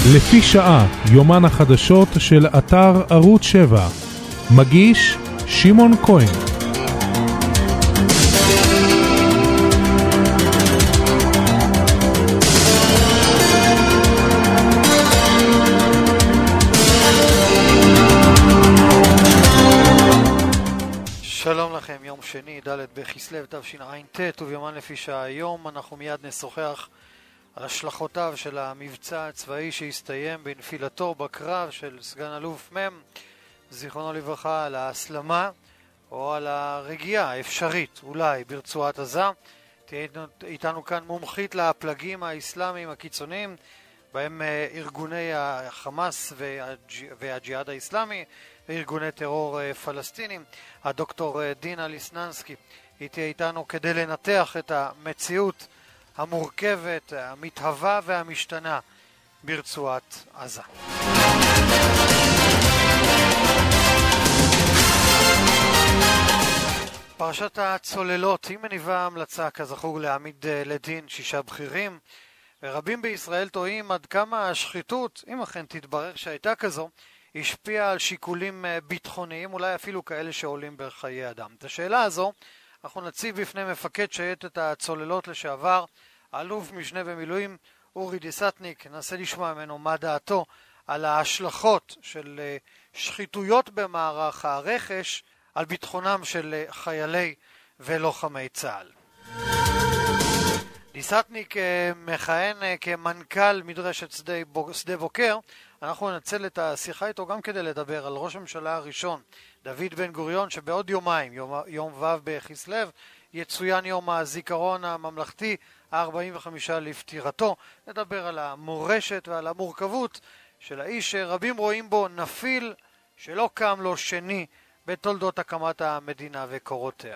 לפי שעה, יומן החדשות של אתר ערוץ 7. מגיש שמעון כהן. שלום לכם, יום שני, ד' בכסלו תשע"ט, וביומן לפי שעה. היום אנחנו מיד נשוחח על השלכותיו של המבצע הצבאי שהסתיים בנפילתו בקרב של סגן אלוף מ' זיכרונו לברכה, על ההסלמה או על הרגיעה האפשרית אולי ברצועת עזה. תהיה איתנו כאן מומחית לפלגים האסלאמיים הקיצוניים, בהם ארגוני החמאס והג'יהאד האסלאמי וארגוני טרור פלסטינים. הדוקטור דינה ליסננסקי היא תהיה איתנו כדי לנתח את המציאות המורכבת, המתהווה והמשתנה ברצועת עזה. פרשת הצוללות היא מניבה המלצה כזכור להעמיד לדין 6 בכירים, ורבים בישראל טועים עד כמה השחיתות, אם אכן תתברר שהייתה כזו, השפיעה על שיקולים ביטחוניים, אולי אפילו כאלה שעולים בחיי אדם. את השאלה הזו אנחנו נציב בפני מפקד שייטת הצוללות לשעבר, אלוף משנה במילואים אורי דיסטניק. ננסה לשמוע ממנו מה דעתו על ההשלכות של שחיתויות במערך הרכש על ביטחונם של חיילי ולוחמי צה"ל. דיסטניק מכהן כמנכ"ל מדרשת שדה בוקר. אנחנו ננצל את השיחה איתו גם כדי לדבר על ראש הממשלה הראשון, דוד בן גוריון, שבעוד יומיים, יום ו' בכסלו, יצוין יום הזיכרון הממלכתי ה-45 לפטירתו. נדבר על המורשת ועל המורכבות של האיש שרבים רואים בו נפיל שלא קם לו שני בתולדות הקמת המדינה וקורותיה.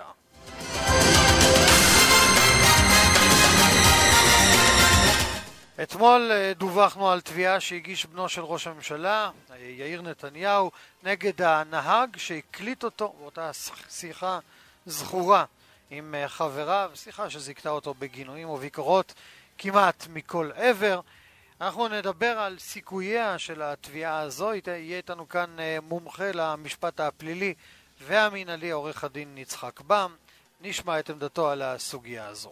אתמול דווחנו על תביעה שהגיש בנו של ראש הממשלה, יאיר נתניהו, נגד הנהג שהקליט אותו באותה שיחה זכורה עם חבריו, שיחה שזיקתה אותו בגינויים וביקורות כמעט מכל עבר. אנחנו נדבר על סיכוייה של התביעה הזו. יהיה איתנו כאן מומחה למשפט הפלילי והמינהלי, עורך הדין יצחק בם. נשמע את עמדתו על הסוגיה הזו.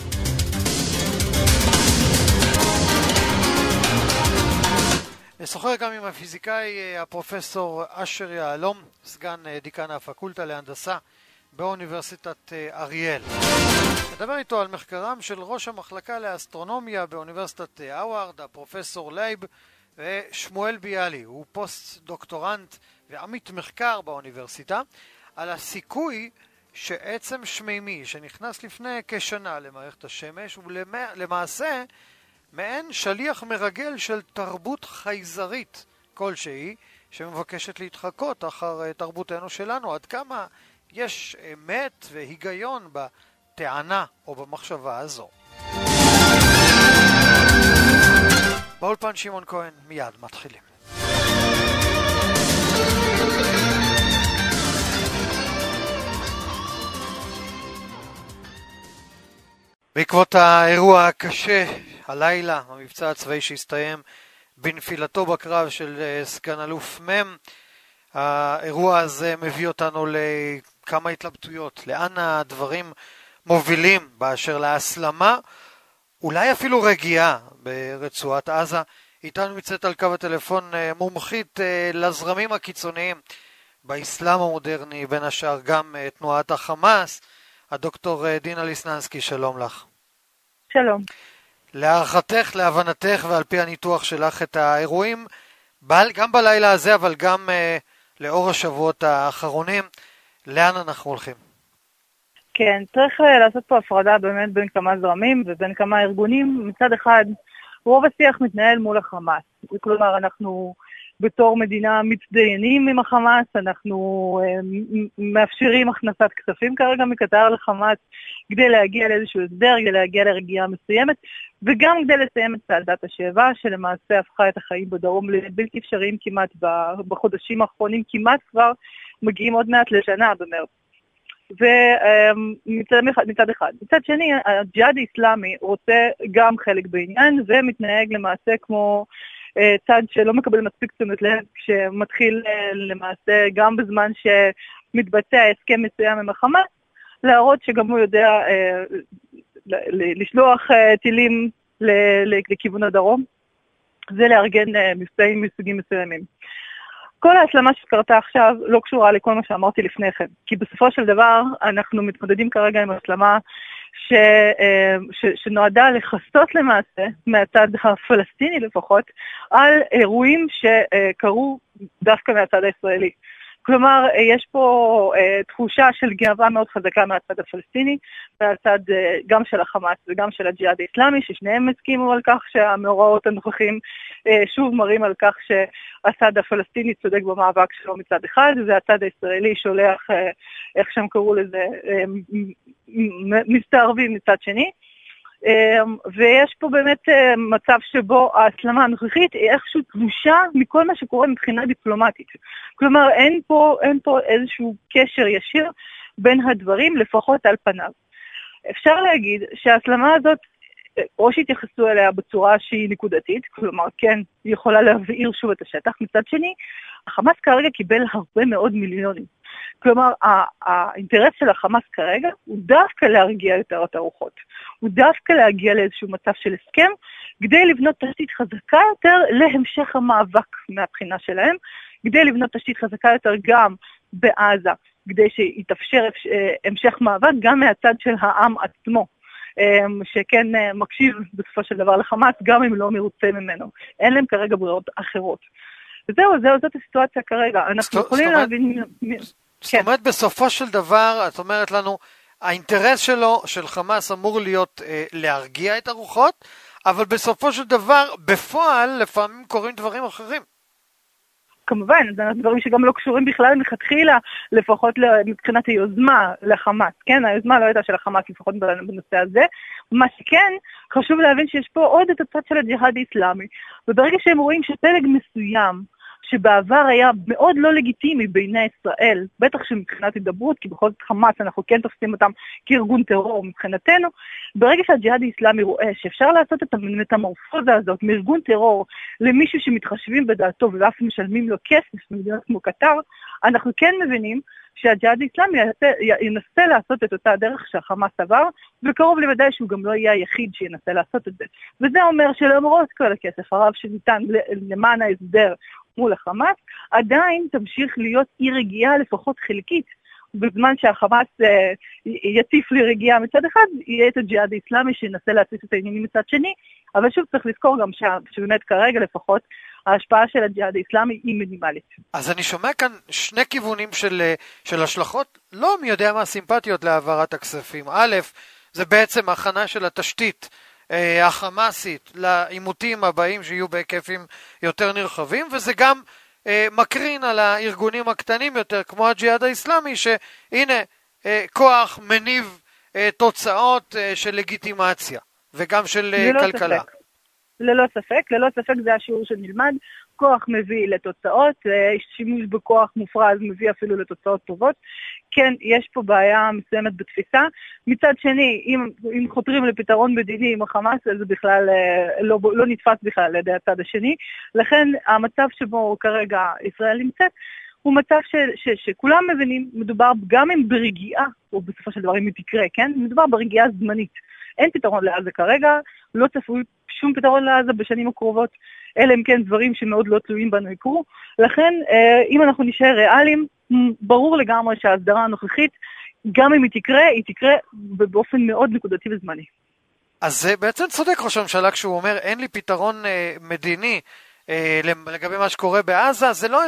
נשוחח גם עם הפיזיקאי הפרופסור אשר יהלום, סגן דיקן הפקולטה להנדסה באוניברסיטת אריאל. נדבר איתו על מחקרם של ראש המחלקה לאסטרונומיה באוניברסיטת האווארד, הפרופסור לייב, ושמואל ביאלי, הוא פוסט דוקטורנט ועמית מחקר באוניברסיטה, על הסיכוי שעצם שמימי שנכנס לפני כשנה למערכת השמש ולמעשה מעין שליח מרגל של תרבות חייזרית כלשהי שמבקשת להתחקות אחר תרבותנו שלנו. עד כמה יש אמת והיגיון בטענה או במחשבה הזו. באולפן שמעון כהן, מיד מתחילים. בעקבות האירוע הקשה הלילה, המבצע הצבאי שהסתיים בנפילתו בקרב של סגן אלוף מ', האירוע הזה מביא אותנו לכמה התלבטויות. לאן הדברים מובילים באשר להסלמה, אולי אפילו רגיעה ברצועת עזה. איתנו מצאת על קו הטלפון מומחית לזרמים הקיצוניים באסלאם המודרני, בין השאר גם תנועת החמאס, הדוקטור דינה ליסננסקי. שלום לך. שלום. להערכתך, להבנתך ועל פי הניתוח שלך את האירועים, גם בלילה הזה אבל גם לאור השבועות האחרונים, לאן אנחנו הולכים? כן, צריך לעשות פה הפרדה באמת בין כמה זרמים ובין כמה ארגונים. מצד אחד, רוב השיח מתנהל מול החמאס. כלומר, אנחנו בתור מדינה מתדיינים עם החמאס, אנחנו מאפשרים הכנסת כספים כרגע מקטר לחמאס כדי להגיע לאיזשהו הסדר, כדי להגיע לרגיעה מסוימת, וגם כדי לסיים את צעדת השבע, שלמעשה הפכה את החיים בדרום לבלתי אפשריים כמעט בחודשים האחרונים, כמעט כבר מגיעים עוד מעט לשנה במרץ. ומצד אחד. מצד שני, הג'יהאד האסלאמי רוצה גם חלק בעניין, ומתנהג למעשה כמו צד שלא מקבל מספיק תשומת לב, שמתחיל למעשה גם בזמן שמתבצע הסכם מסוים עם החמאס, להראות שגם הוא יודע לשלוח טילים לכיוון הדרום, זה לארגן מבצעים מסוגים מסוימים. כל ההסלמה שקרתה עכשיו לא קשורה לכל מה שאמרתי לפני כן, כי בסופו של דבר אנחנו מתמודדים כרגע עם הסלמה שנועדה לחסות למעשה, מהצד הפלסטיני לפחות, על אירועים שקרו דווקא מהצד הישראלי. כלומר, יש פה תחושה של גאווה מאוד חזקה מהצד הפלסטיני, מהצד גם של החמאס וגם של הג'יהאד האסלאמי, ששניהם הסכימו על כך שהמאורעות הנוכחים שוב מראים על כך שהצד הפלסטיני צודק במאבק שלו מצד אחד, והצד הישראלי שולח, איך שהם קראו לזה, מסתערבים מצד שני. ויש פה באמת מצב שבו ההסלמה הנוכחית היא איכשהו תלושה מכל מה שקורה מבחינה דיפלומטית. כלומר, אין פה איזשהו קשר ישיר בין הדברים, לפחות על פניו. אפשר להגיד שההסלמה הזאת, או שהתייחסו אליה בצורה שהיא נקודתית, כלומר, כן, היא יכולה להבעיר שוב את השטח. מצד שני, החמאס כרגע קיבל הרבה מאוד מיליונים. כלומר, האינטרס של החמאס כרגע הוא דווקא להרגיע יותר את הרוחות. הוא דווקא להגיע לאיזשהו מצב של הסכם, כדי לבנות תשתית חזקה יותר להמשך המאבק מהבחינה שלהם, כדי לבנות תשתית חזקה יותר גם בעזה, כדי שיתאפשר המשך מאבק גם מהצד של העם עצמו, שכן מקשיב בסופו של דבר לחמאס, גם אם לא מרוצה ממנו. אין להם כרגע ברירות אחרות. וזהו, זאת הסיטואציה כרגע. אנחנו יכולים להבין... זאת אומרת, בסופו של דבר, את אומרת לנו, האינטרס שלו, של חמאס, אמור להיות להרגיע את הרוחות, אבל בסופו של דבר, בפועל, לפעמים קורים דברים אחרים. כמובן, דברים שגם לא קשורים בכלל מלכתחילה, לפחות מבחינת היוזמה לחמאס. כן, היוזמה לא הייתה של החמאס, לפחות בנושא הזה. מה שכן, חשוב להבין שיש פה עוד את הצד של הג'יהאד האסלאמי. וברגע שהם רואים שפלג מסוים, שבעבר היה מאוד לא לגיטימי בעיני ישראל, בטח שמבחינת הידברות, כי בכל זאת חמאס אנחנו כן תופסים אותם כארגון טרור מבחינתנו, ברגע שהג'יהאד האסלאמי רואה שאפשר לעשות את המטמורפוזה הזאת מארגון טרור למישהו שמתחשבים בדעתו ואף משלמים לו כסף במדינות כמו קטר, אנחנו כן מבינים שהג'יהאד האסלאמי ינסה לעשות את אותה דרך שהחמאס עבר, וקרוב לוודאי שהוא גם לא יהיה היחיד שינסה לעשות את זה. וזה אומר שלמרות כל הכסף הרב שניתן למען ההסדר מול החמאס, עדיין תמשיך להיות אי רגיעה לפחות חלקית. בזמן שהחמאס יציף לרגיעה מצד אחד, יהיה את הג'יהאד האסלאמי שינסה להציף את העניינים מצד שני, אבל שוב צריך לזכור גם שבאמת כרגע לפחות, ההשפעה של הג'יהאד האסלאמי היא מינימלית. אז אני שומע כאן שני כיוונים של השלכות, לא מי יודע מה סימפטיות להעברת הכספים. א', זה בעצם הכנה של התשתית החמאסית לעימותים הבאים שיהיו בהיקפים יותר נרחבים, וזה גם מקרין על הארגונים הקטנים יותר, כמו הג'יהאד האסלאמי, שהנה כוח מניב תוצאות של לגיטימציה, וגם של כלכלה. ללא ספק זה השיעור שנלמד, כוח מביא לתוצאות, שימוש בכוח מופרז מביא אפילו לתוצאות טובות. כן, יש פה בעיה מסוימת בתפיסה. מצד שני, אם חותרים לפתרון מדיני עם החמאס, זה בכלל לא נתפס בכלל על ידי הצד השני. לכן המצב שבו כרגע ישראל נמצאת, הוא מצב שכולם מבינים, מדובר גם אם ברגיעה, או בסופו של דבר אם היא תקרה, כן? מדובר ברגיעה זמנית. אין פתרון לעזה כרגע, לא צפוי שום פתרון לעזה בשנים הקרובות, אלא אם כן דברים שמאוד לא תלויים בנו יקרו. לכן, אם אנחנו נשאר ריאליים, ברור לגמרי שההסדרה הנוכחית, גם אם היא תקרה באופן מאוד נקודתי וזמני. אז זה בעצם צודק ראש הממשלה כשהוא אומר, אין לי פתרון מדיני לגבי מה שקורה בעזה, זה לא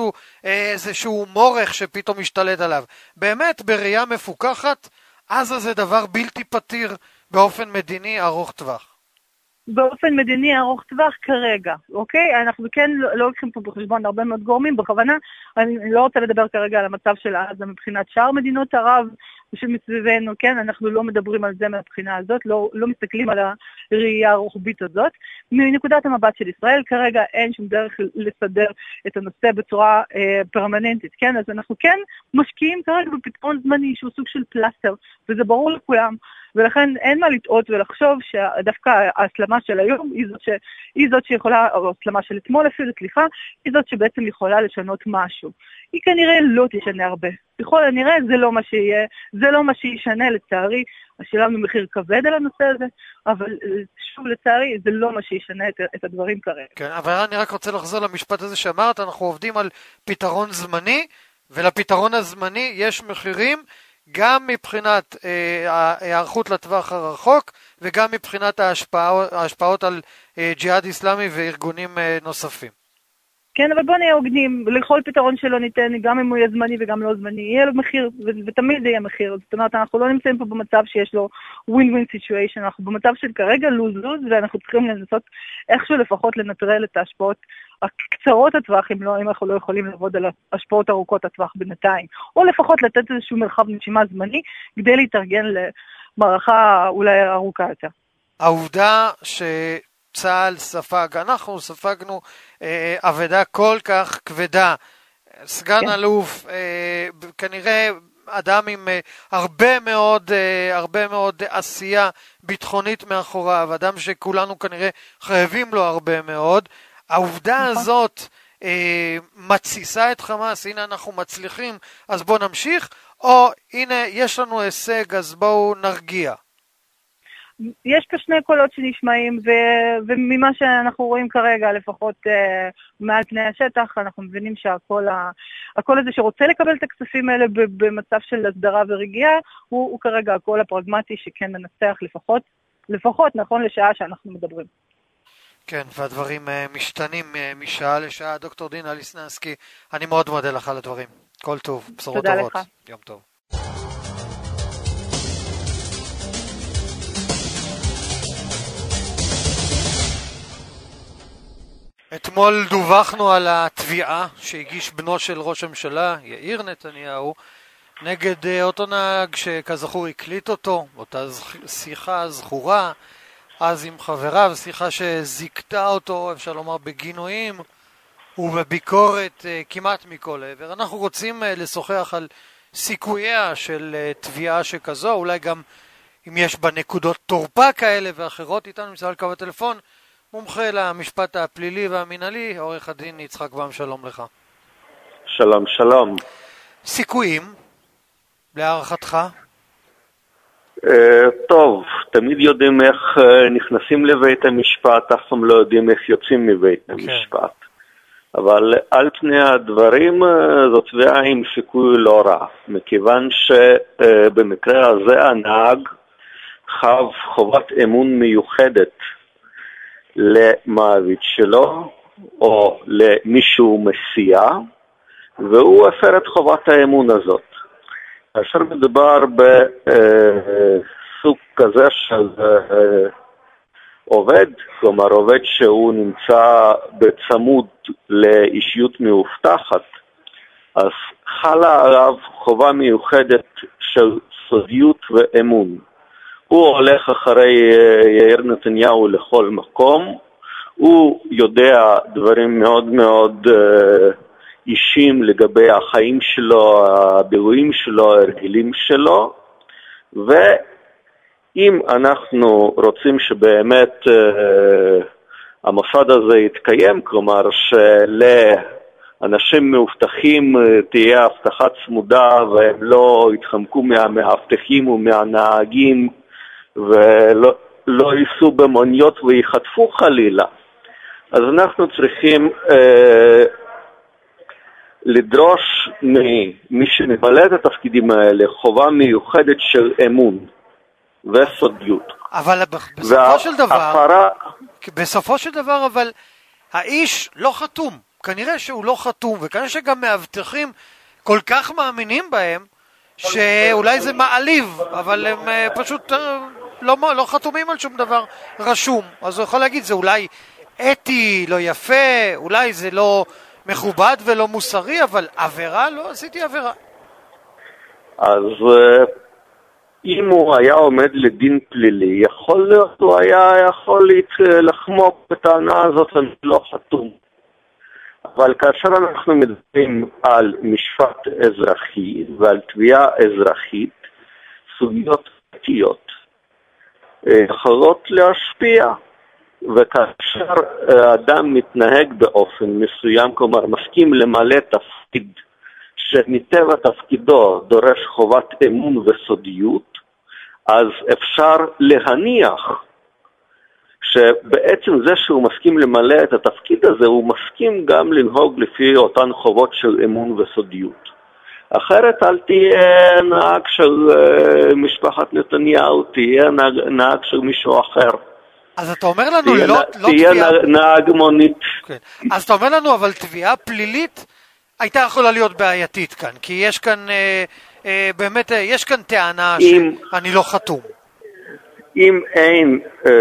איזשהו מורך שפתאום משתלט עליו. באמת, בראייה מפוקחת, עזה זה דבר בלתי פתיר באופן מדיני ארוך טווח. באופן מדיני ארוך טווח כרגע, אוקיי? אנחנו כן לא לוקחים פה בחשבון הרבה מאוד גורמים, בכוונה, אני לא רוצה לדבר כרגע על המצב של עזה מבחינת שאר מדינות ערב, שמסביבנו, כן, אנחנו לא מדברים על זה מהבחינה הזאת, לא מסתכלים על הראייה הרוחבית הזאת. מנקודת המבט של ישראל, כרגע אין שום דרך לסדר את הנושא בצורה פרמננטית, כן, אז אנחנו כן משקיעים כרגע בפתרון זמני שהוא סוג של פלסטר, וזה ברור לכולם, ולכן אין מה לטעות ולחשוב שדווקא ההסלמה של היום היא זאת שיכולה, או ההסלמה של אתמול אפילו, סליחה, היא זאת שבעצם יכולה לשנות משהו. היא כנראה לא תשנה הרבה. בכל הנראה זה לא מה שיהיה, זה לא מה שישנה לצערי. שילמנו מחיר כבד על הנושא הזה, אבל שוב לצערי זה לא מה שישנה את הדברים כרגע. כן, אבל אני רק רוצה לחזור למשפט הזה שאמרת, אנחנו עובדים על פתרון זמני, ולפתרון הזמני יש מחירים, גם מבחינת ההיערכות לטווח הרחוק, וגם מבחינת ההשפעות על ג'יהאד איסלאמי וארגונים נוספים. כן, אבל בוא נהיה הוגנים, לכל פתרון שלא ניתן, גם אם הוא יהיה זמני וגם לא זמני, יהיה לו מחיר, ותמיד יהיה מחיר. זאת אומרת, אנחנו לא נמצאים פה במצב שיש לו win-win situation, אנחנו במצב של כרגע lose-lose, ואנחנו צריכים לנסות איכשהו לפחות לנטרל את ההשפעות הקצרות הטווח, אם אנחנו לא יכולים לעבוד על ההשפעות ארוכות הטווח בינתיים, או לפחות לתת איזשהו מרחב נשימה זמני, כדי להתארגן למערכה אולי ארוכה יותר. העובדה צה"ל ספג, אנחנו ספגנו עבודה כל כך כבדה, סגן אלוף, כנראה אדם עם הרבה מאוד עשייה ביטחונית מאחוריו, אדם שכולנו כנראה חייבים לו הרבה מאוד. העובדה הזאת מציסה את חמאס, הנה אנחנו מצליחים, אז בואו נמשיך, או הנה יש לנו הישג, אז בואו נרגיע. יש פה שני קולות שנשמעים, וממה שאנחנו רואים כרגע, לפחות מעל פני השטח, אנחנו מבינים שהקול הזה שרוצה לקבל את הכספים האלה במצב של הסדרה ורגיעה, הוא כרגע הקול הפרגמטי שכן מנצח לפחות נכון לשעה שאנחנו מדברים. כן, והדברים משתנים משעה לשעה. דוקטור דינה ליסנסקי, אני מאוד מודה לך על הדברים. כל טוב, בשורות טובות. תודה לך. יום טוב. אתמול דווחנו על התביעה שהגיש בנו של ראש הממשלה, יאיר נתניהו, נגד אותו נהג שכזכור הקליט אותו, אותה שיחה זכורה, אז עם חבריו, שיחה שזיקתה אותו, אפשר לומר, בגינויים ובביקורת כמעט מכל עבר. אנחנו רוצים לשוחח על סיכוייה של תביעה שכזו, אולי גם אם יש בה נקודות תורפה כאלה ואחרות. איתנו נמצא על קו הטלפון מומחה למשפט הפלילי והמינהלי, עורך הדין יצחק בם, שלום לך. שלום, שלום. סיכויים, להערכתך? טוב, תמיד יודעים איך נכנסים לבית המשפט, אף פעם לא יודעים איך יוצאים מבית המשפט. אבל על פני הדברים זו תביעה עם סיכוי לא רע, מכיוון שבמקרה הזה הנהג חב חובת אמון מיוחדת למעביד שלו או למישהו מסיע, והוא הפר את חובת האמון הזאת. כאשר מדובר בסוג כזה של עובד, כלומר עובד שהוא נמצא בצמוד לאישיות מאובטחת, אז חלה עליו חובה מיוחדת של סודיות ואמון. הוא הולך אחרי יאיר נתניהו לכל מקום, הוא יודע דברים מאוד מאוד אישיים לגבי החיים שלו, הבילויים שלו, הרגלים שלו, ואם אנחנו רוצים שבאמת המוסד הזה יתקיים, כלומר שלאנשים מאובטחים תהיה הבטחה צמודה והם לא יתחמקו מהמאבטחים ומהנהגים ולא ייסעו במוניות ויחטפו חלילה, אז אנחנו צריכים לדרוש ממי שממלא את התפקידים האלה חובה מיוחדת של אמון וסודיות. אבל בסופו של דבר, אבל האיש לא חתום. כנראה שהוא לא חתום, וכנראה שגם מאבטחים כל כך מאמינים בהם, שאולי זה מעליב, אבל הם פשוט לא חתומים על שום דבר רשום. אז הוא יכול להגיד, זה אולי אתי, לא יפה, אולי זה לא מכובד ולא מוסרי, אבל עבירה, לא עשיתי עבירה. אז אם הוא היה עומד לדין פלילי, יכול להיות, הוא היה יכול לחמוק בטענה הזאת, אני לא חתום. אבל כאשר אנחנו מדברים על משפט אזרחי ועל תביעה אזרחית, סוגיות פרטיות יכולות להשפיע. וכאשר האדם מתנהג באופן מסוים, כלומר מסכים למלא תפקיד שמטבע תפקידו דורש חובת אמון וסודיות, אז אפשר להניח שבעצם זה שהוא מסכים למלא את התפקיד הזה, הוא מסכים גם לנהוג לפי אותן חובות של אמון וסודיות. אחרת אל תהיה נהג של משפחת נתניהו, תהיה נהג של מישהו אחר. אז אתה אומר לנו תהיה נהג מונית. אז אתה אומר לנו, אבל תביעה פלילית הייתה יכולה להיות בעייתית כאן, כי יש כאן, באמת, יש כאן טענה שאני לא חתום. אם אין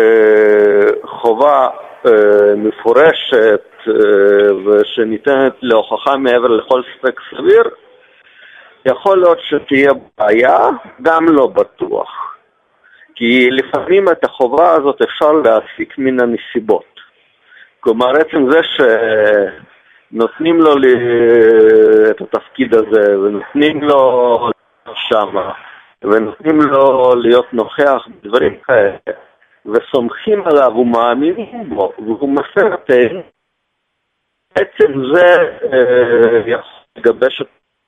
חובה מפורשת ושניתנת להוכחה מעבר לכל ספק סביר, יכול להיות שתהיה בעיה, גם לא בטוח. כי לפעמים את החובה הזאת אפשר להסיק מן הנסיבות. כלומר, עצם זה שנותנים לו את התפקיד הזה, ונותנים לו שמה, ונותנים לו להיות נוכח בדברים כאלה, וסומכים עליו ומאמינים בו, והוא מפרטן, עצם זה יכול לגבש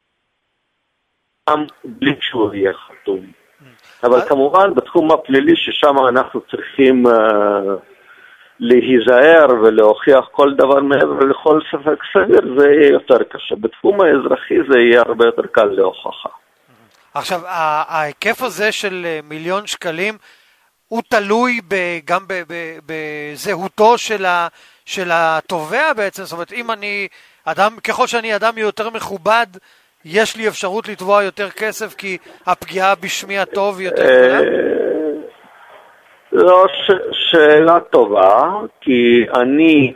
אותם בלי שהוא יהיה חתום. אבל כמובן בתחום הפלילי ששם אנחנו צריכים להיזהר ולהוכיח כל דבר מעבר לכל ספק סביר, זה יהיה יותר קשה. בתחום האזרחי זה יהיה הרבה יותר קל להוכחה. עכשיו, ההיקף הזה של מיליון שקלים הוא תלוי גם בזהותו של התובע בעצם. זאת אומרת, אם אני אדם, ככל שאני אדם יותר מכובד, יש לי אפשרות לתבוע יותר כסף כי הפגיעה בשמי הטוב יותר גדולה? לא, שאלה טובה, כי אני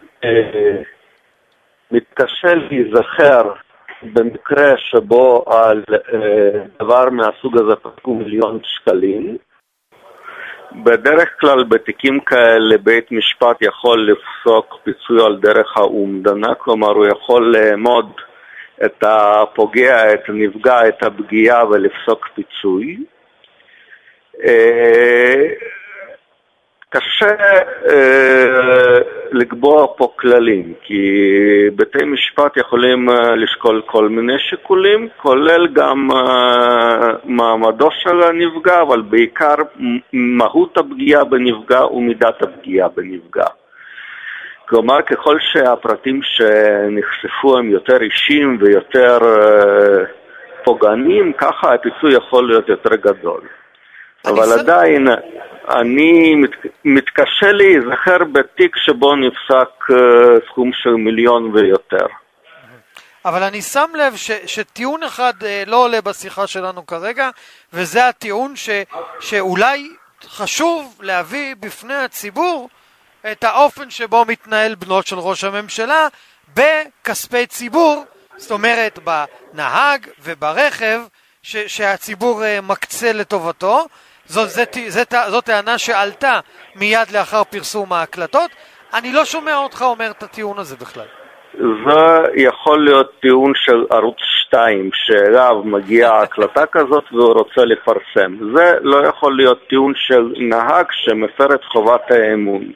מתקשה להיזכר במקרה שבו על דבר מהסוג הזה פסקו מיליון שקלים. בדרך כלל בתיקים כאלה בית משפט יכול לפסוק פיצוי על דרך האומדנה, כלומר הוא יכול לעמוד את הפוגע, את הנפגע, את הפגיעה ולפסוק פיצוי. קשה לקבוע פה כללים, כי בתי משפט יכולים לשקול כל מיני שיקולים, כולל גם מעמדו של הנפגע, אבל בעיקר מהות הפגיעה בנפגע ומידת הפגיעה בנפגע. כלומר, ככל שהפרטים שנחשפו הם יותר אישיים ויותר פוגעניים, ככה הפיצוי יכול להיות יותר גדול. אבל עדיין, אני מתקשה להיזכר בתיק שבו נפסק סכום של מיליון ויותר. אבל אני שם לב שטיעון אחד לא עולה בשיחה שלנו כרגע, וזה הטיעון שאולי חשוב להביא בפני הציבור את האופן שבו מתנהל בנות של ראש הממשלה בכספי ציבור, זאת אומרת בנהג וברכב שהציבור מקצה לטובתו. זאת טענה שעלתה מיד לאחר פרסום ההקלטות. אני לא שומע אותך אומר את הטיעון הזה בכלל. זה יכול להיות טיעון של ערוץ 2, שאליו מגיעה הקלטה כזאת והוא רוצה לפרסם. זה לא יכול להיות טיעון של נהג שמפר את חובת האמון.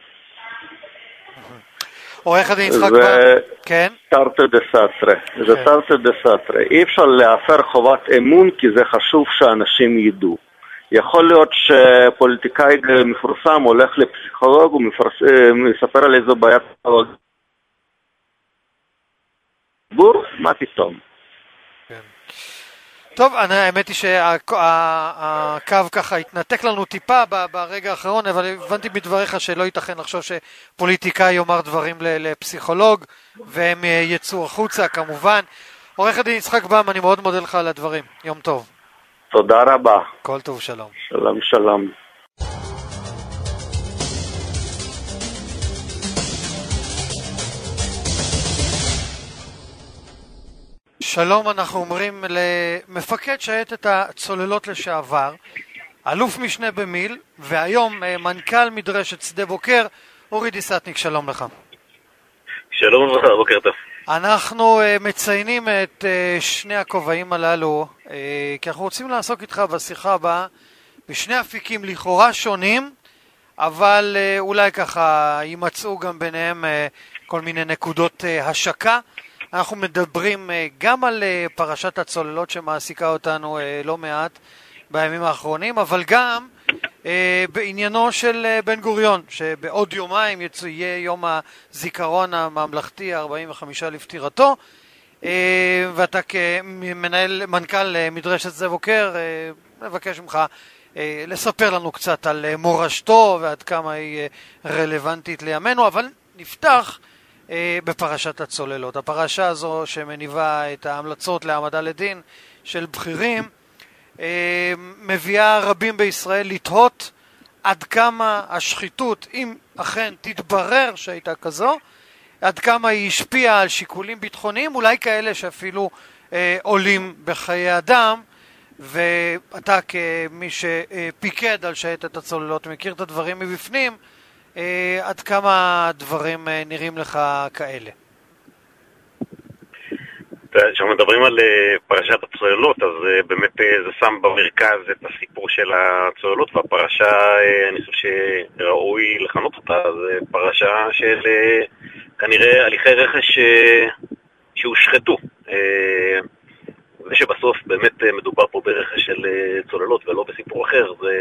עורך הדין יצחק בר, כן? תרתי דסתרי. זה תרתי דסתרי. אי אפשר להפר חובת אמון כי זה חשוב שאנשים ידעו. יכול להיות שפוליטיקאי מפורסם הולך לפסיכולוג ומספר על איזו בעיה פסיכולוגית. מה פתאום? טוב, האמת היא שהקו ככה התנתק לנו טיפה ברגע האחרון, אבל הבנתי מדבריך שלא ייתכן לחשוב שפוליטיקאי יאמר דברים לפסיכולוג, והם יצאו החוצה כמובן. עורך הדין יצחק בם, אני מאוד מודה לך על הדברים. יום טוב. תודה רבה. כל טוב, שלום. שלום, שלום. שלום, אנחנו אומרים למפקד שייטת הצוללות לשעבר, אלוף משנה במיל, והיום מנכ"ל מדרשת שדה בוקר. אורי דיסטניק, שלום לך. שלום וברכה, בוקר טוב. אנחנו מציינים את שני הכובעים הללו, כי אנחנו רוצים לעסוק איתך בשיחה הבאה בשני אפיקים לכאורה שונים, אבל אולי ככה יימצאו גם ביניהם כל מיני נקודות השקה. אנחנו מדברים גם על פרשת הצוללות שמעסיקה אותנו לא מעט בימים האחרונים, אבל גם בעניינו של בן גוריון, שבעוד יומיים יהיה יום הזיכרון הממלכתי 45 לפטירתו, ואתה כמנכ"ל מדרשת שדה בוקר מבקש ממך לספר לנו קצת על מורשתו ועד כמה היא רלוונטית לימינו. אבל נפתח בפרשת הצוללות, הפרשה הזו שמניבה את ההמלצות להעמדה לדין של בכירים, מביאה רבים בישראל לתהות עד כמה השחיתות, אם אכן תתברר שהייתה כזו, עד כמה היא השפיעה על שיקולים ביטחוניים, אולי כאלה שאפילו עולים בחיי אדם. ואתה כמי שפיקד על שייטת הצוללות מכיר את הדברים מבפנים, עד כמה הדברים נראים לך כאלה? כשמדברים על פרשת הצוללות, אז באמת זה שם במרכז את הסיפור של הצוללות, והפרשה, אני חושב שראוי לכנות אותה, זה פרשה של כנראה הליכי רכש שהושחתו, ושבסוף באמת מדובר פה ברכש של צוללות ולא בסיפור אחר. זה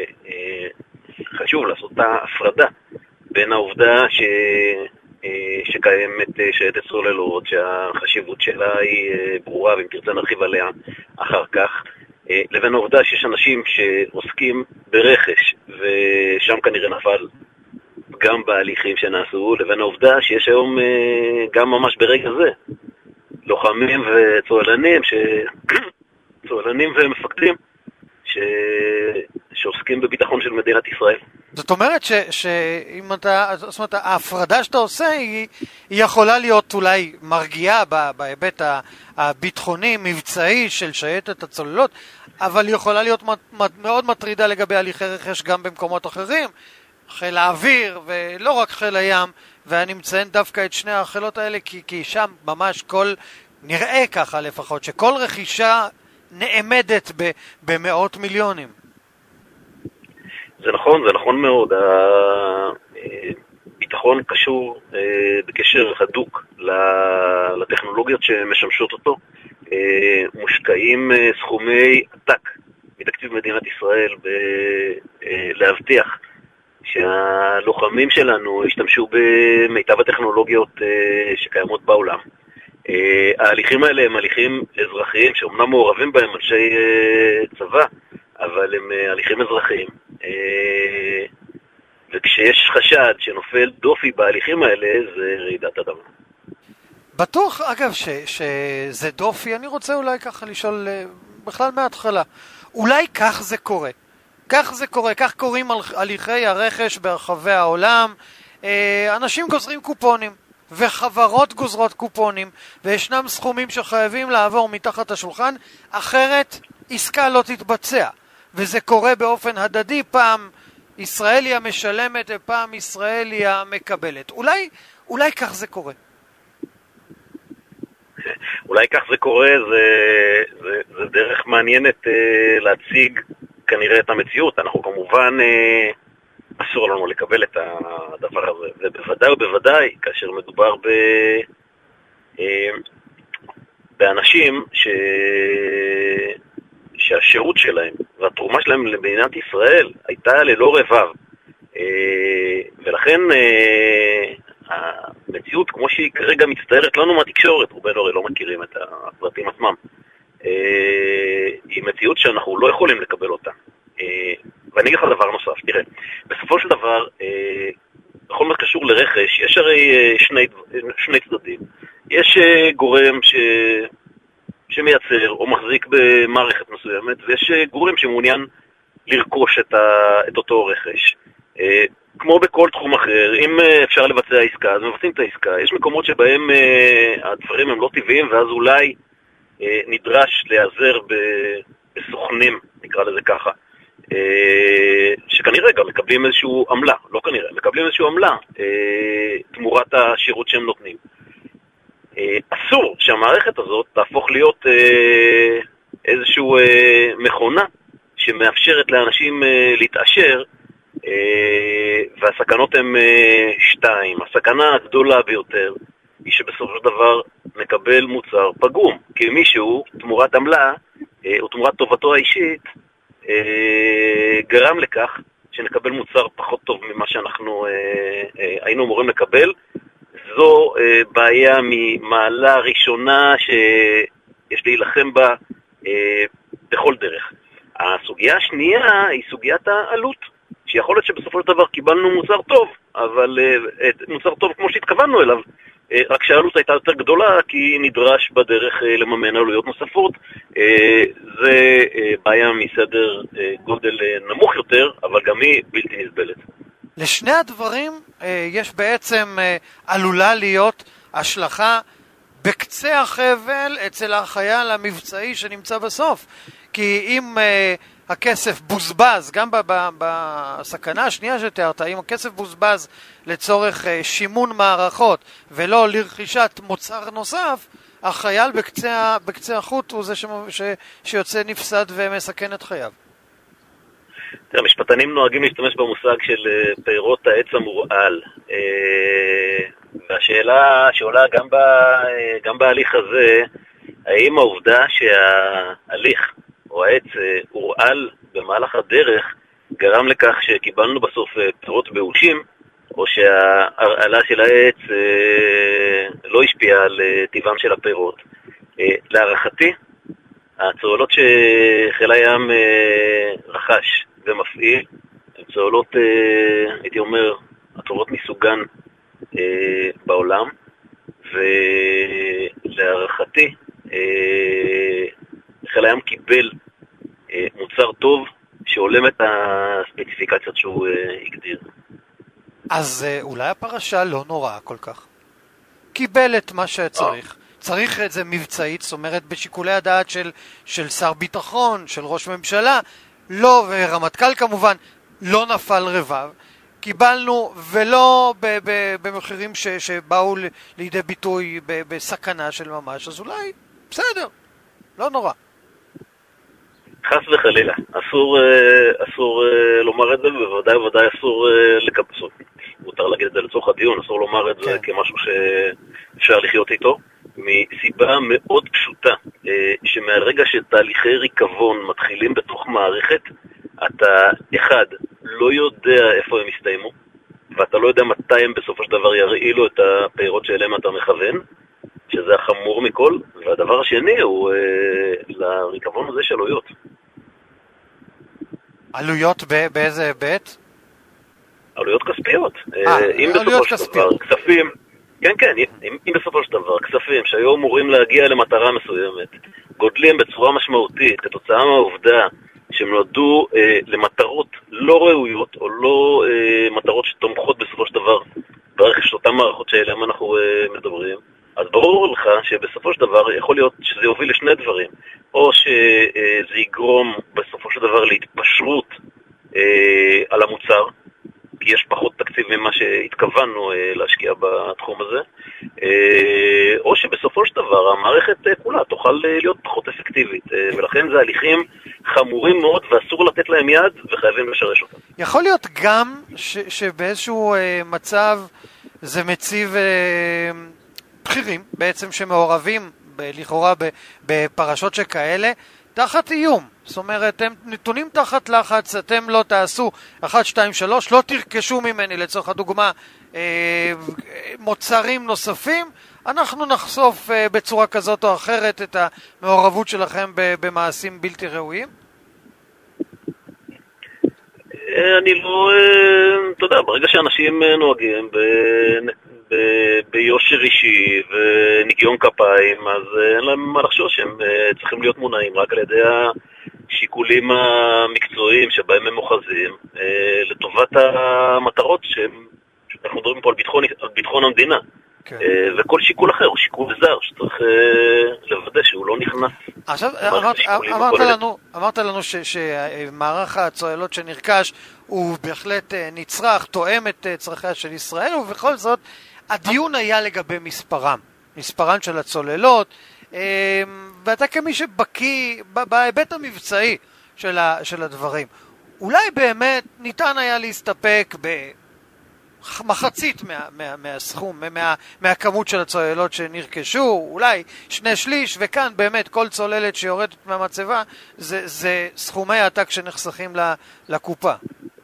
חשוב לעשות את ההפרדה בין העובדה שקיימת שייטת צוללות, שהחשיבות שלה היא ברורה, ואם תרצה נרחיב עליה אחר כך, לבין העובדה שיש אנשים שעוסקים ברכש, ושם כנראה נפל גם בהליכים שנעשו, לבין העובדה שיש היום גם ממש ברגע זה לוחמים וצוללנים, צוללנים ומפקדים שעוסקים בביטחון של מדינת ישראל. זאת אומרת שאם זאת אומרת, ההפרדה שאתה עושה היא יכולה להיות אולי מרגיעה בהיבט הביטחוני, מבצעי של שייטת הצוללות, אבל היא יכולה להיות מאוד מטרידה לגבי הליכי רכש גם במקומות אחרים, חיל האוויר ולא רק חיל הים. ואני מציין דווקא את שני החילות האלה כי שם ממש נראה ככה לפחות, שכל רכישה נעמדת במאות מיליונים. זה נכון מאוד. הביטחון קשור בקשר הדוק לטכנולוגיות שמשמשות אותו. מושקעים סכומי עתק מתקציב מדינת ישראל להבטיח שהלוחמים שלנו השתמשו במיטב הטכנולוגיות שקיימות בעולם. ההליכים האלה הם הליכים אזרחיים שאומנם מעורבים בהם אנשי צבא, אבל הם הליכים אזרחיים. וכשיש חשד שנופל דופי בהליכים האלה, זה רעידת אדמה. בטוח, אגב, שזה דופי. אני רוצה אולי ככה לשאול בכלל מההתחלה. אולי כך זה קורה. כך זה קורה, כך קוראים הליכי הרכש ברחבי העולם. אנשים גוזרים קופונים, וחברות גוזרות קופונים, וישנם סכומים שחייבים לעבור מתחת השולחן, אחרת עסקה לא תתבצע. וזה קורה באופן הדדי, פעם ישראל היא המשלמת ופעם ישראל היא המקבלת. אולי כך זה קורה. אולי כך זה קורה, זה דרך מעניינת להציג כנראה את המציאות. אנחנו כמובן אסור לנו לקבל את הדבר הזה, ובוודאי ובוודאי כאשר מדובר באנשים שהשירות שלהם והתרומה שלהם למדינת ישראל הייתה ללא רבב, ולכן המציאות כמו שהיא כרגע מצטערת לנו מהתקשורת, רובנו הרי לא מכירים את הפרטים עצמם, היא מציאות שאנחנו לא יכולים לקבל אותה. ואני אגיד לך דבר נוסף, תראה, בסופו של דבר, בכל מה קשור לרכש, יש הרי שני צדדים. יש גורם שמייצר או מחזיק במערכת מסוימת, ויש גורם שמעוניין לרכוש את אותו רכש. כמו בכל תחום אחר, אם אפשר לבצע עסקה, אז מבצעים את העסקה. יש מקומות שבהם הדברים הם לא טבעיים, ואז אולי נדרש להיעזר בסוכנים, נקרא לזה ככה, שכנראה גם מקבלים איזשהו עמלה, לא כנראה, מקבלים איזשהו עמלה תמורת השירות שהם נותנים. אסור שהמערכת הזאת תהפוך להיות איזשהו מכונה שמאפשרת לאנשים להתעשר, והסכנות הן שתיים. הסכנה הגדולה ביותר היא שבסופו של דבר נקבל מוצר פגום, כי מישהו תמורת עמלה או תמורת טובתו האישית גרם לכך שנקבל מוצר פחות טוב ממה שאנחנו היינו אמורים לקבל. זו בעיה ממעלה ראשונה שיש להילחם בה בכל דרך. הסוגיה השנייה היא סוגיית העלות, שיכול להיות שבסופו של דבר קיבלנו מוצר טוב, אבל מוצר טוב כמו שהתכוונו אליו, רק שהעלות הייתה יותר גדולה כי נדרש בדרך לממן עלויות נוספות. זה בעיה מסדר גודל נמוך יותר, אבל גם היא בלתי נסבלת. לשני הדברים יש בעצם עלולה להיות השלכה בקצה החבל אצל החייל המבצעי שנמצא בסוף. כי אם הכסף בוזבז, גם בסכנה השנייה שתיארת, אם הכסף בוזבז לצורך שימון מערכות ולא לרכישת מוצר נוסף, החייל בקצה החוט הוא זה שיוצא נפסד ומסכן את חייו. המשפטנים נוהגים להשתמש במושג של פירות העץ המורעל, והשאלה שעולה גם בהליך הזה, האם העובדה שההליך או העץ הורעל במהלך הדרך גרם לכך שקיבלנו בסוף פירות באושים, או שההרעלה של העץ לא השפיעה על טבעם של הפירות. להערכתי, הצוללות שחיל הים רכש ומפעיל הן צוללות, הייתי אומר, הטובות מסוגן בעולם, ולהערכתי חיל הים קיבל מוצר טוב שעולם את הספציפיקציות שהוא הגדיר. אז אולי הפרשה לא נוראה כל כך. קיבל את מה שצריך. צריך את זה מבצעית, זאת אומרת בשיקולי הדעת של שר ביטחון, של ראש ממשלה, לא, ורמטכ"ל כמובן, לא נפל רבב. קיבלנו ולא במחירים שבאו לידי ביטוי בסכנה של ממש, אז אולי בסדר, לא נורא. חס וחלילה, אסור לומר את זה, ובוודאי אסור לקבל, מותר להגיד את זה לצורך הדיון, אסור לומר את זה כמשהו שאפשר לחיות איתו, מסיבה מאוד פשוטה, שמהרגע שתהליכי ריקבון מתחילים בתוך מערכת, אתה אחד, לא יודע איפה הם יסתיימו, ואתה לא יודע מתי הם בסופו של דבר ירעילו את הפירות שאליהם אתה מכוון, שזה החמור מכל, והדבר השני הוא לריקבון הזה של עלויות. עלויות באיזה היבט? עלויות כספיות. אם בסופו של דבר כספים, כן, אם בסופו של דבר כספים שהיו אמורים להגיע למטרה מסוימת, גודלים בצורה משמעותית כתוצאה מהעובדה שהם נועדו למטרות לא ראויות, או לא מטרות שתומכות בסופו של דבר ברכש של אותן מערכות שאליהם אנחנו מדברים, אז ברור לך שבסופו של דבר יכול להיות שזה יוביל לשני דברים. או שזה יגרום בסופו של דבר להתפשרות על המוצר, כי יש פחות תקציב ממה שהתכוונו להשקיע בתחום הזה, או שבסופו של דבר המערכת כולה תוכל להיות פחות אפקטיבית, ולכן זה הליכים חמורים מאוד ואסור לתת להם יד וחייבים לשרש אותם. יכול להיות גם שבאיזשהו מצב זה מציב בכירים בעצם שמעורבים לכאורה בפרשות שכאלה תחת איום. זאת אומרת, הם נתונים תחת לחץ, אתם לא תעשו 1, 2, 3, לא תרכשו ממני לצורך הדוגמה מוצרים נוספים, אנחנו נחשוף בצורה כזאת או אחרת את המעורבות שלכם במעשים בלתי ראויים? אני לא, אתה יודע, ברגע שאנשים נוהגים ביושר אישי וניקיון כפיים, אז אין להם מה לחשוש, הם צריכים להיות מונעים רק על ידי השיקולים המקצועיים שבהם הם מוחזים לטובת המטרות שאנחנו מדברים פה על ביטחון המדינה, וכל שיקול אחר הוא שיקול זר שצריך לוודא שהוא לא נכנס. עכשיו, אמרת לנו שמערך הצוללות שנרכש הוא בהחלט נצרך, תואם את צרכיה של ישראל, ובכל זאת הדיון היה לגבי מספרן של הצוללות, ואתה כמי שבקיא בהיבט המבצעי של הדברים, אולי באמת ניתן היה להסתפק מחצית מהסכום, מהכמות של הצוללות שנרכשו, אולי 2/3, וכאן באמת כל צוללת שיורדת מהמצבה זה סכומי העתק שנחסכים לקופה.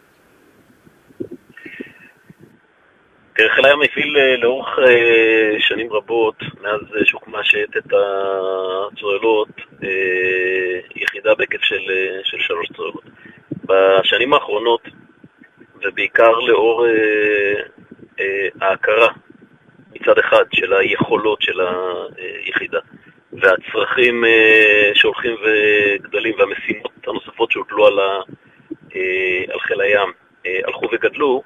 חיל הים הפעיל לאורך שנים רבות, מאז שהוקמה שייטת הצוללות, יחידה בהיקף של 3 צוללות. בשנים האחרונות, ובעיקר לאור ההכרה מצד אחד של היכולות של היחידה והצרכים שהולכים וגדלים והמשימות הנוספות שהוטלו על חיל הים הלכו וגדלו,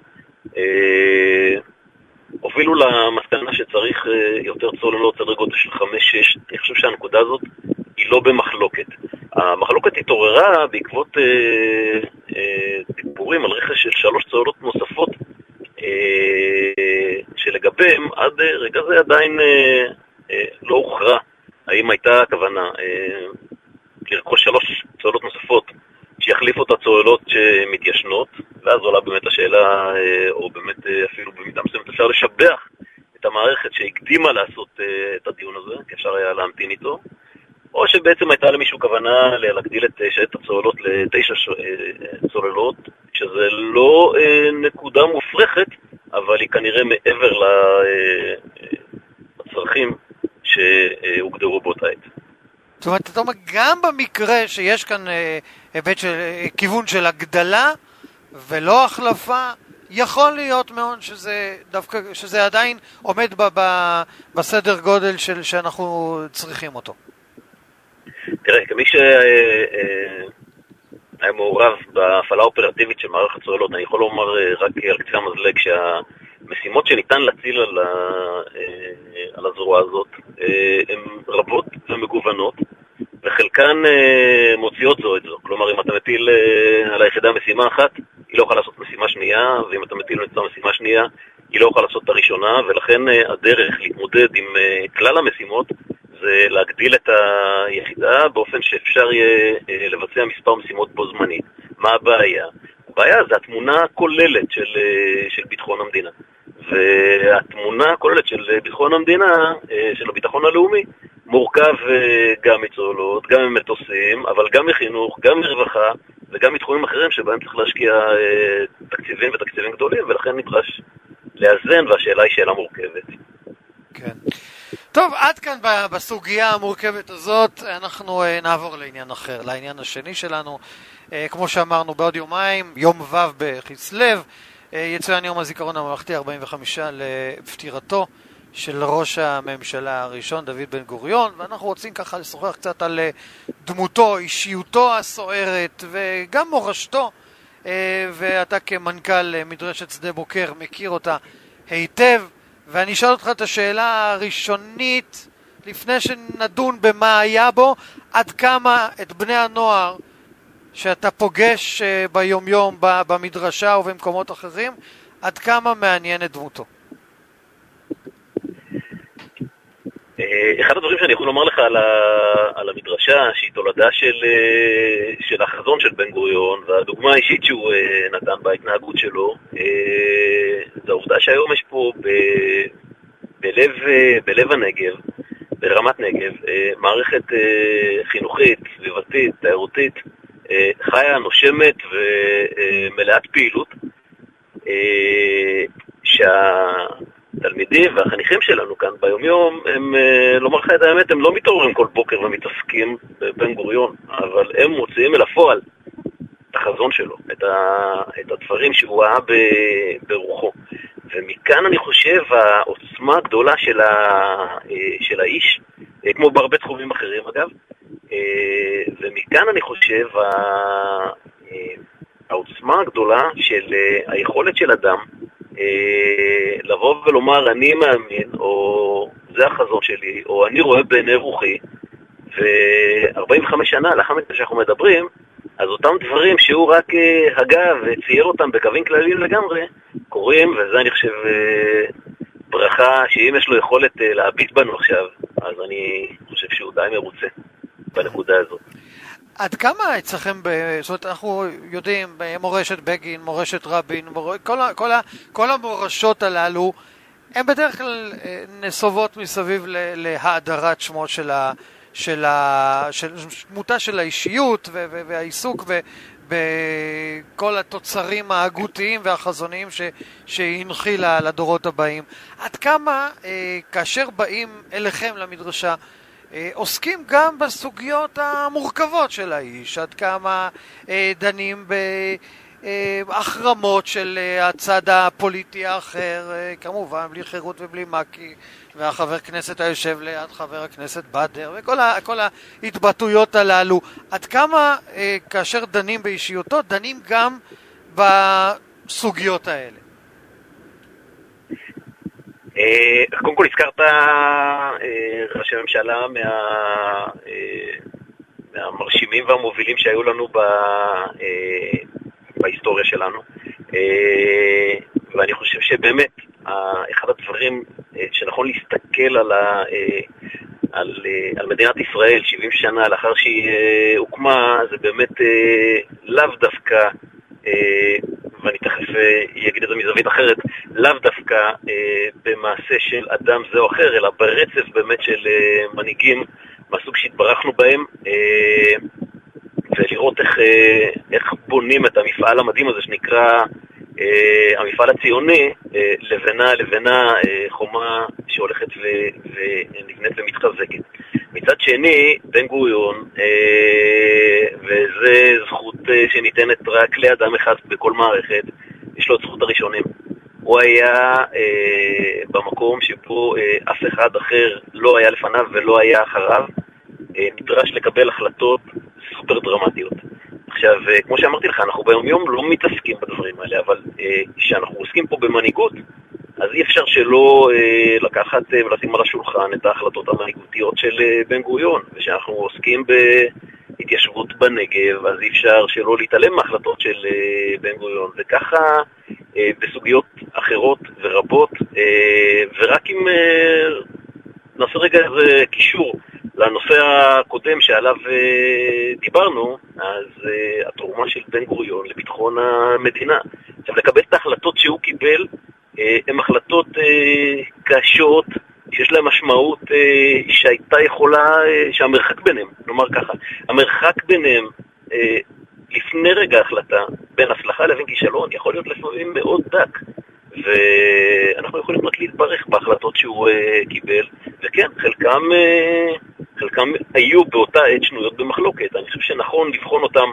הובילו למסקנה שצריך יותר צוללות, סדר גודל של 5-6. אני חושב שהנקודה הזאת היא לא במחלוקת. המחלוקת התעוררה בעקבות דיבורים על רכש של 3 צוללות נוספות, שלגביהם עד רגע זה עדיין לא הוכרע האם הייתה הכוונה לרכוש 3 צוללות נוספות שיחליפו את הצוללות שמתיישנות, ואז עולה באמת השאלה, או באמת אפילו במידה מסוימת אפשר לשבח את המערכת שהקדימה לעשות את הדיון הזה, כי אפשר היה להמתין איתו, או שבעצם הייתה למישהו כוונה להגדיל את שייטת הצוללות ל9 צוללות, שזה לא נקודה מופרכת, אבל היא כנראה מעבר לצרכים שהוגדרו באותה עת. זאת אומרת, אתה אומר, גם במקרה שיש כאן היבט של כיוון של הגדלה ולא החלפה, יכול להיות מאוד שזה עדיין עומד בסדר גודל שאנחנו צריכים אותו. תראה, כמי שהיה מעורב בהפעלה האופרטיבית של מערך הצוללות, אני יכול לומר רק על קצה המזלג שהמשימות שניתן להציל על הזרוע הזאת הן רבות ומגוונות, וחלקן מוציאות זו את זו. כלומר, אם אתה מטיל על היחידה משימה אחת, היא לא יכולה לעשות משימה שנייה, ואם אתה מטיל על משימה שנייה, היא לא יכולה לעשות את הראשונה, ולכן הדרך להתמודד עם כלל המשימות זה להגדיל את היחידה באופן שאפשר יהיה לבצע מספר משימות בו זמנית. מה הבעיה? הבעיה זה התמונה הכוללת של ביטחון המדינה. והתמונה הכוללת של ביטחון המדינה, של הביטחון הלאומי, מורכב גם מצוללות, גם ממטוסים, אבל גם מחינוך, גם מרווחה, וגם מתחומים אחרים שבהם צריך להשקיע תקציבים ותקציבים גדולים, ולכן נדרש לאזן, והשאלה היא שאלה מורכבת. כן. טוב, עד כאן בסוגיה המורכבת הזאת, אנחנו נעבור לעניין אחר, לעניין השני שלנו. כמו שאמרנו, בעוד יומיים, יום ו' בכסלו, יצוין יום הזיכרון הממלכתי 45 לפטירתו של ראש הממשלה הראשון, דוד בן גוריון, ואנחנו רוצים ככה לשוחח קצת על דמותו, אישיותו הסוערת וגם מורשתו, ואתה כמנכ"ל מדרשת שדה בוקר מכיר אותה היטב, ואני אשאל אותך את השאלה הראשונית לפני שנדון במה היה בו, עד כמה את בני הנוער שאתה פוגש ביום-יום במדרשה ובמקומות אחרים, עד כמה מעניין את דמותו? אחד הדברים שאני יכול לומר לך על המדרשה, שהיא תולדה של החזון של בן גוריון, והדוגמה האישית שהוא נתן בהתנהגות שלו, זה העובדה שהיום יש פה בלב הנגב, ברמת נגב, מערכת חינוכית, סביבתית, תיירותית, חיה, נושמת ומלאת פעילות, שהתלמידים והחניכים שלנו כאן ביום-יום, הם, לומר לך את האמת, הם לא מתעוררים כל בוקר ומתעסקים בבן גוריון, אבל הם מוציאים אל הפועל את החזון שלו, את הדברים שהוא ראה ברוחו. ומכאן אני חושב העוצמה הגדולה של האיש, כמו בהרבה תחומים אחרים אגב, ומכאן אני חושב העוצמה הגדולה של היכולת של אדם לבוא ולומר אני מאמין, או זה החזון שלי, או אני רואה בעיני רוחי, ו-45 שנה לאחר מכן שאנחנו מדברים, אז אותם דברים שהוא רק הגה וצייר אותם בקווים כלליים לגמרי, קורים, וזה אני חושב ברכה שאם יש לו יכולת להביט בנו עכשיו, אז אני חושב שהוא די מרוצה בנקודה הזאת. עד כמה אצלכם, זאת אומרת, אנחנו יודעים, מורשת בגין, מורשת רבין, כל המורשות הללו, הן בדרך כלל נסובות מסביב להאדרת שמו של דמותה של האישיות והעיסוק בכל התוצרים ההגותיים והחזוניים שהנחילה לדורות הבאים. עד כמה כאשר באים אליכם למדרשה עוסקים גם בסוגיות המורכבות של האיש, עד כמה דנים בהחרמות של הצד הפוליטי האחר, כמובן בלי חירות ובלי מקי, והחבר כנסת היושב ליד חבר הכנסת בדר, וכל ההתבטאויות הללו, עד כמה כאשר דנים באישיותו, דנים גם בסוגיות האלה. קודם כל הזכרת ראשי ממשלה מהמרשימים והמובילים שהיו לנו בהיסטוריה שלנו, ואני חושב שבאמת אחד הדברים שנכון להסתכל על מדינת ישראל 70 שנה לאחר שהיא הוקמה, זה באמת לאו דווקא, ואני תכף אגיד את זה מזווית אחרת, לאו דווקא במעשה של אדם זה או אחר, אלא ברצף באמת של מנהיגים מהסוג שהתברכנו בהם, ולראות איך בונים את המפעל המדהים הזה שנקרא המפעל הציוני, לבנה חומה שהולכת ונבנית ומתחזקת. מצד שני, בן גוריון, וזה זכות שניתנת רק לאדם אחד בכל מערכת, יש לו את זכות הראשונים. הוא היה במקום שבו אף אחד אחר לא היה לפניו ולא היה אחריו, נדרש לקבל החלטות סופר דרמטיות. עכשיו, כמו שאמרתי לך, אנחנו ביום יום לא מתעסקים בדברים האלה, אבל כשאנחנו עוסקים פה במנהיגות, אז אי אפשר שלא לקחת ולשים על השולחן את ההחלטות המנהיגותיות של בן גוריון, ושאנחנו עוסקים בהתיישבות בנגב, אז אי אפשר שלא להתעלם מההחלטות של בן גוריון, וככה בסוגיות אחרות ורבות, ורק אם נעשה רגע איזה קישור לנושא הקודם שעליו דיברנו, אז התרומה של בן גוריון לביטחון המדינה. עכשיו, לקבל את ההחלטות שהוא קיבל, הן החלטות קשות, שיש להן משמעות שהייתה יכולה, שהמרחק ביניהם, נאמר ככה, המרחק ביניהם לפני רגע ההחלטה, בין הצלחה לבין כישלון, יכול להיות לפעמים מאוד דק, ואנחנו יכולים רק להתברך בהחלטות שהוא קיבל, וכן, חלקם היו באותה עת שנויות במחלוקת. אני חושב שנכון לבחון אותם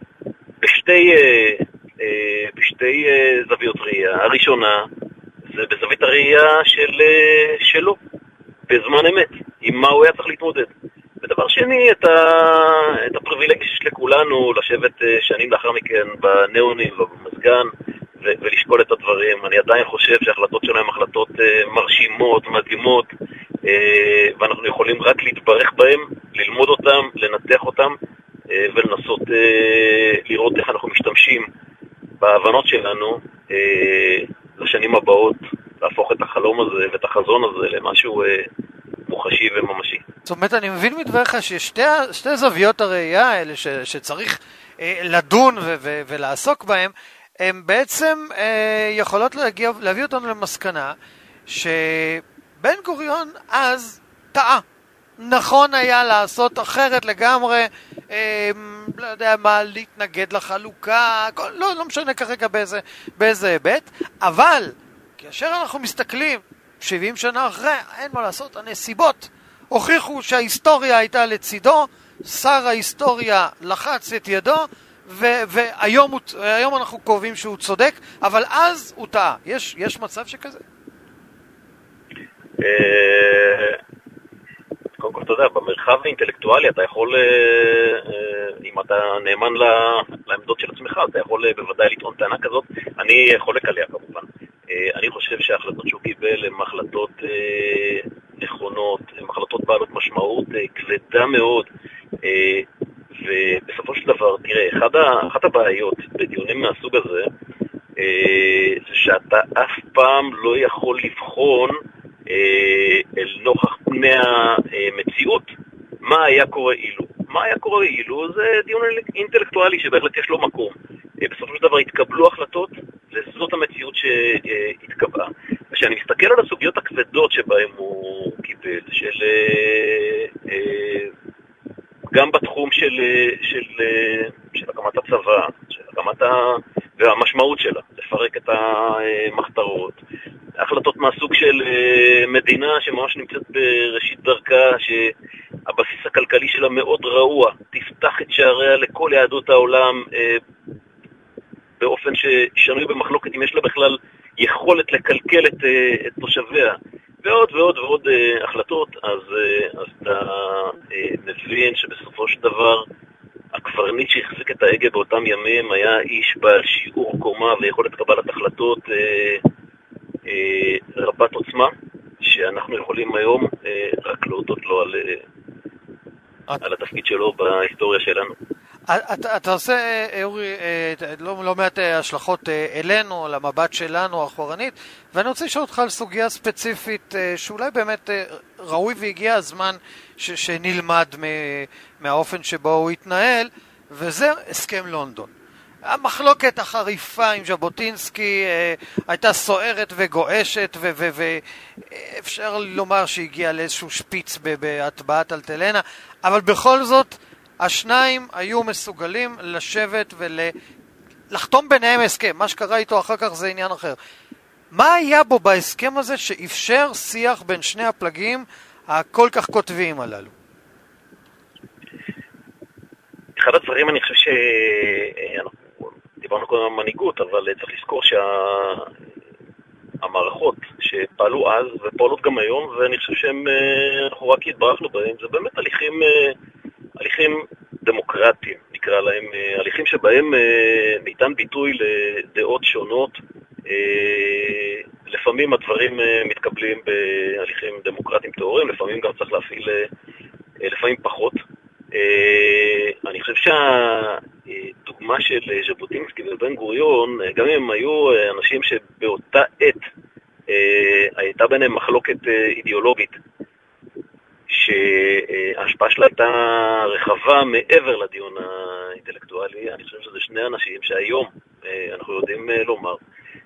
בשתי זוויות ראייה. הראשונה זה בזווית הראייה שלו, בזמן אמת, עם מה הוא היה צריך להתמודד. ודבר שני, את הפריבילגיה שיש לכולנו לשבת שנים לאחר מכן בניאונים ובמזגן ולשקול את הדברים. אני עדיין חושב שההחלטות שלהם החלטות מרשימות, מדהימות, ואנחנו יכולים רק להתברך בהם, ללמוד אותם, לנתח אותם, ולנסות לראות איך אנחנו משתמשים בהבנות שלנו לשנים הבאות, להפוך את החלום הזה ואת החזון הזה למשהו מוחשי וממשי. זאת אומרת, אני מבין מדברך ששתי זוויות הראייה האלה שצריך לדון ולעסוק בהם, הן בעצם יכולות להביא אותנו למסקנה שבן גוריון אז טעה. נכון היה לעשות אחרת לגמרי, לא יודע מה, להתנגד לחלוקה, לא משנה כרגע באיזה היבט, אבל כאשר אנחנו מסתכלים 70 שנה אחרי, אין מה לעשות, הנסיבות הוכיחו שההיסטוריה הייתה לצידו, שר ההיסטוריה לחץ את ידו, והיום אנחנו קובעים שהוא צודק, אבל אז הוא טעה. יש מצב שכזה? קודם כל, אתה יודע, במרחב האינטלקטואלי אתה יכול, אם אתה נאמן לעמדות של עצמך, אתה יכול בוודאי לטעון טענה כזאת. אני חולק עליה כמובן. אני מאוד, ובסופו של דבר, תראה, אחת הבעיות בדיונים מהסוג הזה, זה שאתה אף פעם לא יכול לבחון אל נוכח פני המציאות מה היה קורה אילו. מה היה קורה אילו זה דיון אינטלקטואלי שבהחלט יש לו מקום. בסופו של דבר התקבלו החלטות, וזאת המציאות שהתקבעה. כשאני מסתכל על הסוגיות הכבדות שבהן הוא קיבל, גם בתחום של הקמת הצבא, של הקמת והמשמעות שלה, לפרק את המחתרות, החלטות מהסוג של מדינה שממש נמצאת בראשית דרכה, שהבסיס הכלכלי שלה מאוד רעוע, תפתח את שעריה לכל יהדות העולם באופן ששנוי במחלוקת אם יש לה בכלל יכולת לקלקל את תושביה, ועוד ועוד ועוד החלטות. אז אתה מבין שבסופו של דבר הקברניט שהחזיק את ההגה באותם ימים היה איש בעל שיעור קומה ויכולת קבלת החלטות רבת עוצמה, שאנחנו יכולים היום רק להודות לו על התפקיד שלו בהיסטוריה שלנו. אתה עושה, אורי, לא מעט השלכות אלינו, למבט שלנו, אחורנית, ואני רוצה לשאול אותך על סוגיה ספציפית שאולי באמת ראוי והגיע הזמן שנלמד מהאופן שבו הוא התנהל, וזה הסכם לונדון. המחלוקת החריפה עם ז'בוטינסקי הייתה סוערת וגועשת, ואפשר לומר שהגיעה לאיזשהו שפיץ בהטבעת אלטלנה, אבל בכל זאת השניים היו מסוגלים לשבת ולחתום ביניהם הסכם. מה שקרה איתו אחר כך זה עניין אחר. מה היה בו בהסכם הזה שאפשר שיח בין שני הפלגים הכל כך כותביים הללו? אחד הדברים, אני חושב שאנחנו דיברנו קודם על מנהיגות, אבל צריך לזכור שהמערכות שפעלו אז ופועלות גם היום, ואני חושב שאנחנו רק התברכנו בהם, זה באמת הליכים דמוקרטיים, נקרא להם, הליכים שבהם ניתן ביטוי לדעות שונות. לפעמים הדברים מתקבלים בהליכים דמוקרטיים טהורים, לפעמים גם צריך להפעיל, לפעמים פחות. אני חושב שהדוגמה של ז'בוטינסקי ובן גוריון, גם אם הם היו אנשים שבאותה עת הייתה ביניהם מחלוקת אידיאולוגית, שההשפעה שלה הייתה רחבה מעבר לדיון האינטלקטואלי, אני חושב שזה שני אנשים שהיום אנחנו יודעים לומר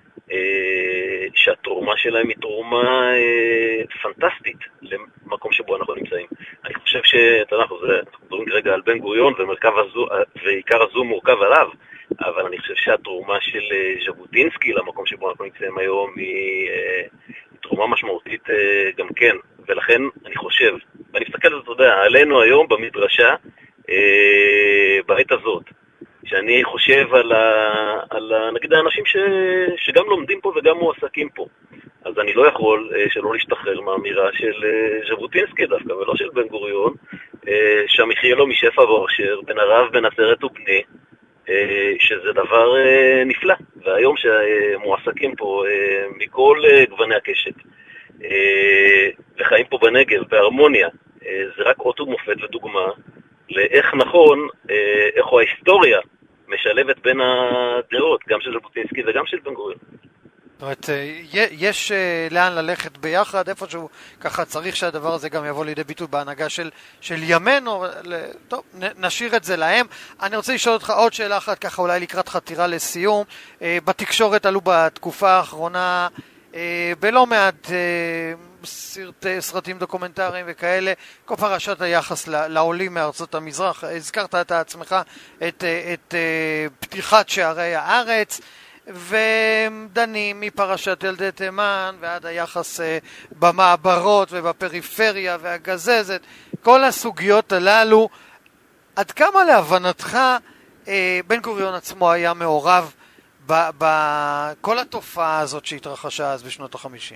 שהתרומה שלהם היא תרומה פנטסטית למקום שבו אנחנו נמצאים. אני חושב אנחנו מדברים כרגע על בן גוריון ועיקר הזו מורכב עליו, אבל אני חושב שהתרומה של ז'בוטינסקי למקום שבו אנחנו נמצאים היום היא תרומה משמעותית גם כן, ולכן אני חושב, ואני מסתכל על זה, אתה יודע, עלינו היום במדרשה, בעת הזאת, שאני חושב על נגיד האנשים שגם לומדים פה וגם מועסקים פה, אז אני לא יכול שלא להשתחרר מהאמירה של ז'בוטינסקי דווקא, ולא של בן גוריון, שהמחיה לו משפע ואושר, בין הרב, בין עשרת ובני, שזה דבר נפלא, והיום שמועסקים פה מכל גווני הקשת, וחיים פה בנגב, בהרמוניה, זה רק אות ומופת ודוגמה לאיך נכון, איך ההיסטוריה משלבת בין הדעות, גם של ז'בוטינסקי וגם של בן גוריון. זאת אומרת, יש לאן ללכת ביחד, איפשהו ככה צריך שהדבר הזה גם יבוא לידי ביטוי בהנהגה של ימינו, טוב, נשאיר את זה להם. אני רוצה לשאול אותך עוד שאלה אחת, ככה אולי לקראת חתירה לסיום. בתקשורת עלו בתקופה האחרונה בלא מעט סרטים דוקומנטריים וכאלה, כל פרשת היחס לעולים מארצות המזרח. הזכרת את עצמך את פתיחת שערי הארץ, ודנים מפרשת ילדי תימן ועד היחס במעברות ובפריפריה והגזזת, כל הסוגיות הללו. עד כמה להבנתך בן גוריון עצמו היה מעורב בכל התופעה הזאת שהתרחשה אז בשנות ה-50?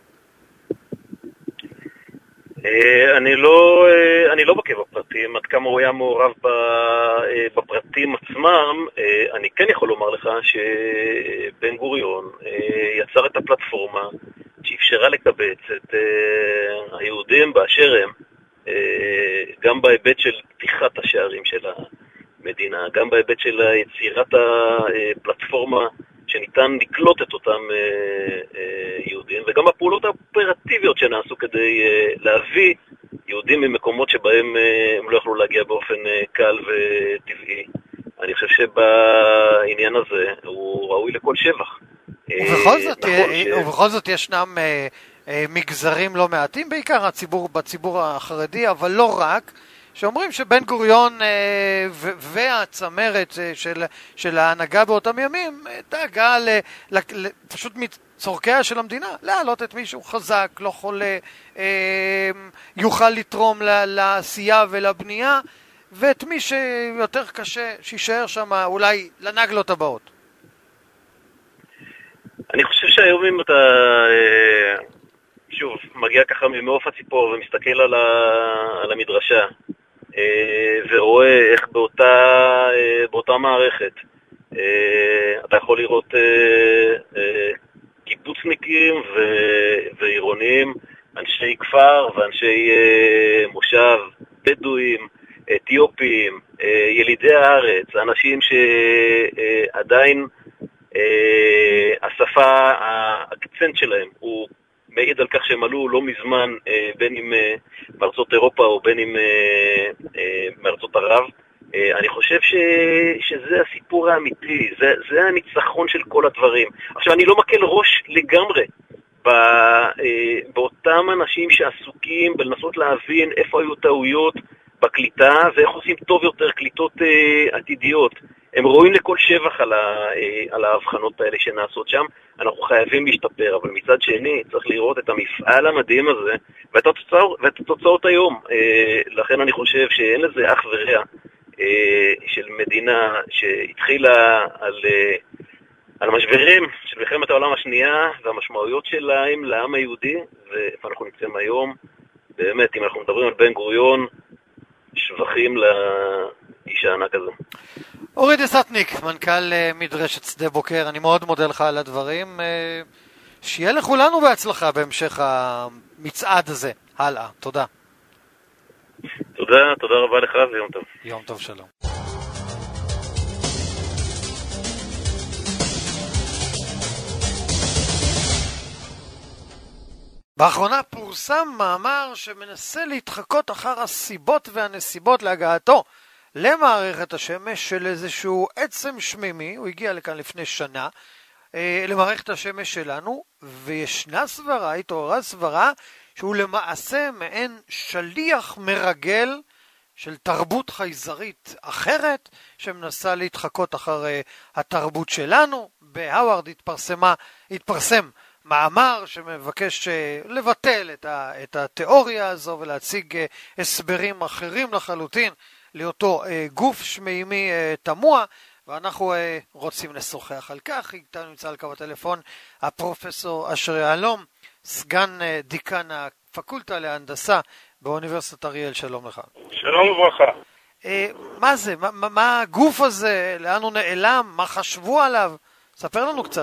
אני לא בקיא בפרטים, עד כמה הוא היה מעורב בפרטים עצמם. אני כן יכול לומר לך שבן גוריון יצר את הפלטפורמה שאפשרה לקבץ את היהודים באשר הם, גם בהיבט של פתיחת השערים של המדינה, גם בהיבט של יצירת הפלטפורמה שניתן לקלוט את אותם יהודים, וגם הפעולות האופרטיביות שנעשו כדי להביא יהודים ממקומות שבהם הם לא יכלו להגיע באופן קל וטבעי. אני חושב שבעניין הזה הוא ראוי לכל שבח. ובכל זאת ישנם מגזרים לא מעטים, בעיקר בציבור החרדי, אבל לא רק, שאומרים שבן גוריון והצמרת של ההנהגה באותם ימים דאגה פשוט מצורכיה של המדינה, להעלות את מישהו חזק, לא חולה, יוכל לתרום לעשייה ולבנייה, ואת מי שיותר קשה שישאר שם אולי לנגלות הבאות. אני חושב שהיום אם אתה שוב מגיע ככה ממעוף הציפור ומסתכל על המדרשה ורואה איך באותה מערכת אתה יכול לראות קיבוצניקים ועירוניים, אנשי כפר ואנשי מושב, בדואים, אתיופים, ילידי הארץ, אנשים שעדיין השפה, האקצנט שלהם הוא מעיד על כך שהם עלו לא מזמן בין אם מארצות אירופה או בין אם מארצות ערב. אני חושב שזה הסיפור האמיתי, זה הניצחון של כל הדברים. עכשיו אני לא מקל ראש לגמרי באותם אנשים שעסוקים בלנסות להבין איפה היו טעויות בקליטה ואיך עושים טוב יותר קליטות עתידיות. הם רואים לכל שבח על ההבחנות האלה שנעשות שם. אנחנו חייבים להשתפר, אבל מצד שני צריך לראות את המפעל המדהים הזה ואת התוצאות היום. לכן אני חושב שאין לזה אח ורע של מדינה שהתחילה על המשברים של מלחמת העולם השנייה והמשמעויות שלהם לעם היהודי, ואיפה אנחנו נמצאים היום. באמת, אם אנחנו מדברים על בן גוריון, שבחים לאיש הענק הזה. אורי דסטניק, מנכ"ל מדרשת שדה בוקר, אני מאוד מודה לך על הדברים. שיהיה לכולנו בהצלחה בהמשך המצעד הזה. הלאה, תודה. תודה רבה לך ויום טוב. יום טוב, שלום. באחרונה פורסם מאמר שמנסה להתחקות אחר הסיבות והנסיבות להגעתו למערכת השמש של איזשהו עצם שמימי. הוא הגיע לכאן לפני שנה למערכת השמש שלנו, וישנה סברה, התעוררה סברה שהוא למעשה מעין שליח מרגל של תרבות חייזרית אחרת שמנסה להתחקות אחר התרבות שלנו. בהאווארד התפרסם מאמר שמבקש לבטל את התיאוריה הזו ולהציג הסברים אחרים לחלוטין לאותו גוף שמימי תמוה, ואנחנו רוצים לשוחח על כך. איתנו נמצא על קו הטלפון הפרופסור אשר יהלום, סגן דיקן הפקולטה להנדסה באוניברסיטת אריאל. שלום לך. שלום וברכה. מה זה? מה הגוף הזה? לאן הוא נעלם? מה חשבו עליו? ספר לנו קצת.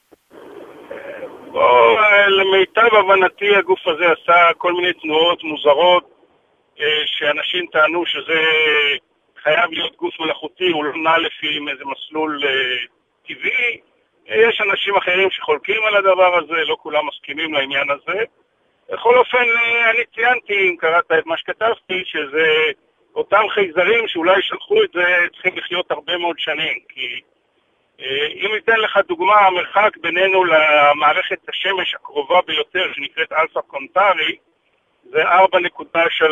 למיטב הבנתי הגוף הזה עשה כל מיני תנועות מוזרות שאנשים טענו שזה חייב להיות גוף מלאכותי, הוא לא נע לפי איזה מסלול טבעי. יש אנשים אחרים שחולקים על הדבר הזה, לא כולם מסכימים לעניין הזה. בכל אופן, אני ציינתי, אם קראת את מה שכתבתי, שזה אותם חייזרים שאולי שלחו את זה צריכים לחיות הרבה מאוד שנים, כי אם ניתן לך דוגמה, המרחק בינינו למערכת השמש הקרובה ביותר, שנקראת אלפא קונטרי, זה 4.3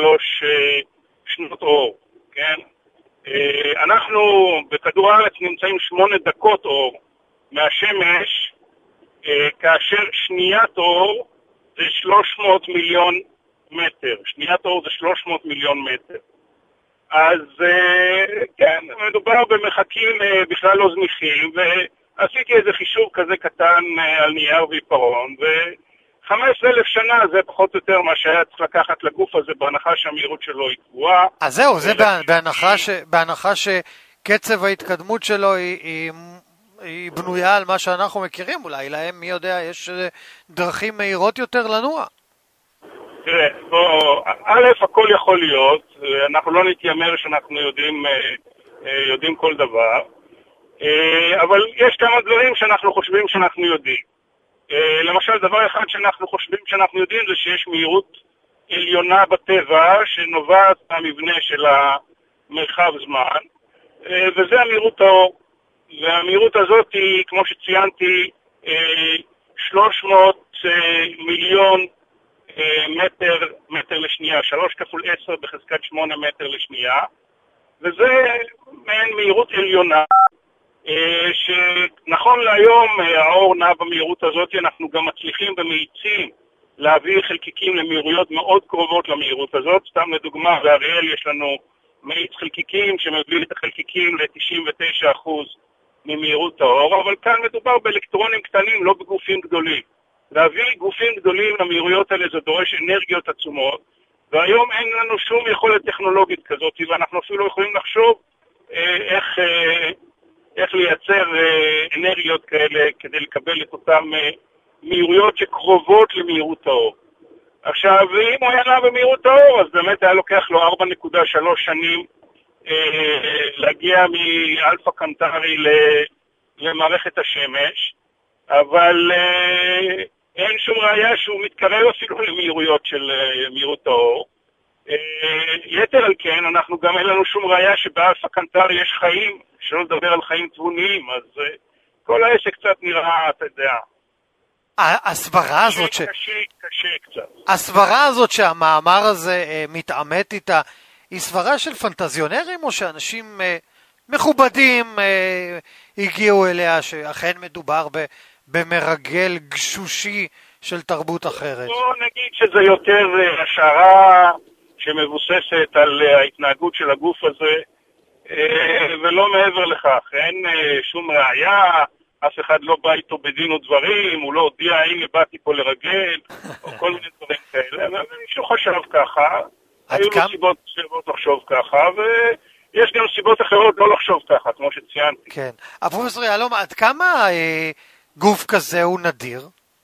שנות אור, כן? אנחנו בכדור הארץ נמצאים 8 דקות אור מהשמש, כאשר שניית אור זה 300 מיליון מטר. שניית אור זה 300 מיליון מטר. אז כן, מדובר במרחקים בכלל לא זניחים, ועשיתי איזה חישוב כזה קטן על נייר ועיפרון, ו15,000 שנה זה פחות או יותר מה שהיה צריך לקחת לגוף הזה, בהנחה שהמהירות שלו היא קבועה. אז זהו, זה בהנחה שקצב ההתקדמות שלו היא בנויה על מה שאנחנו מכירים. אולי להם, מי יודע, יש דרכים מהירות יותר לנוע. תראה, א', הכל יכול להיות, אנחנו לא נתיימר שאנחנו יודעים כל דבר, אבל יש כמה דברים שאנחנו חושבים שאנחנו יודעים. למשל, דבר אחד שאנחנו חושבים שאנחנו יודעים זה שיש מהירות עליונה בטבע שנובעת מהמבנה של המרחב זמן, וזה המהירות האור. והמהירות הזאת היא, כמו שציינתי, 300 מיליון מטר לשנייה, 3 כפול 10 בחזקת 8 מטר לשנייה, וזה מעין מהירות עליונה, שנכון להיום האור נע במהירות הזאת. אנחנו גם מצליחים במאיצים להביא חלקיקים למהירויות מאוד קרובות למהירות הזאת. סתם לדוגמה, באריאל יש לנו מאיץ חלקיקים שמביא את החלקיקים ל-99% ממהירות האור, אבל כאן מדובר באלקטרונים קטנים, לא בגופים גדולים. להביא גופים גדולים למהירויות האלה זה דורש אנרגיות עצומות, והיום אין לנו שום יכולת טכנולוגית כזאת, ואנחנו אפילו יכולים לחשוב איך לייצר אנרגיות כאלה כדי לקבל את אותן מהירויות שקרובות למהירות האור. עכשיו, אם הוא היה נע במהירות האור, אז באמת היה לוקח לו 4.3 שנים להגיע מאלפא קנטרי למערכת השמש, אבל אין שום ראיה שהוא מתקרב אפילו למהירויות של מהירות האור. יתר על כן, אנחנו גם אין לנו שום ראיה שבאלפא קנטרי יש חיים, שלא לדבר על חיים תבוניים, אז כל העסק קצת נראה, אתה יודע. הסברה הזאת קשה קצת. הסברה הזאת שהמאמר הזה מתעמת איתה, היא סברה של פנטזיונרים או שאנשים מכובדים הגיעו אליה, שאכן מדובר במרגל גשושי של תרבות אחרת? בוא נגיד שזה יותר השערה שמבוססת על ההתנהגות של הגוף הזה, ולא מעבר לכך. אין שום ראיה, אף אחד לא בא איתו בדין ודברים, הוא לא הודיע הנה באתי פה לרגל, או כל מיני דברים כאלה, אבל מישהו חשב ככה, היו לו סיבות לחשוב ככה, ויש גם סיבות אחרות לא לחשוב ככה, כמו שציינתי. כן. פרופסור יהלום, עד כמה גוף כזה הוא נדיר?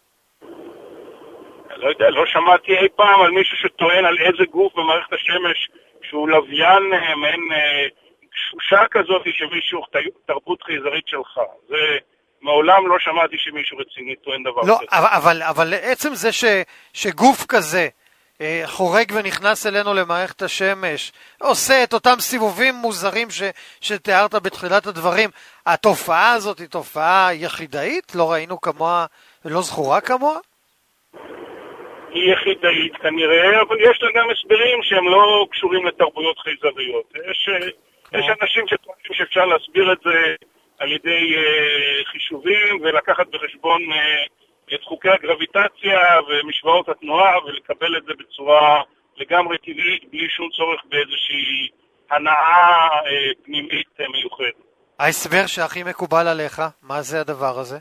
לא יודע, לא שמעתי אי פעם על מישהו שטוען על איזה גוף במערכת השמש שהוא לוויין מעין גשושה כזאת שמישהו תרבות חייזרית שלך. זה מעולם לא שמעתי שמישהו רציני טוען דבר כזה. לא, אבל עצם זה שגוף כזה חורג ונכנס אלינו למערכת השמש, עושה את אותם סיבובים מוזרים שתיארת בתחילת הדברים, התופעה הזאת היא תופעה יחידאית? לא ראינו כמוה ולא זכורה כמוה? היא יחידאית כנראה, אבל יש לה גם הסברים שהם לא קשורים לתרבויות חייזריות. יש אנשים שטוענים שאפשר להסביר את זה על ידי חישובים ולקחת בחשבון את חוקי הגרביטציה ומשוואות התנועה ולקבל את זה בצורה לגמרי טבעית בלי שום צורך באיזושהי הנאה פנימית מיוחדת. ההסבר שהכי מקובל עליך, מה זה הדבר הזה?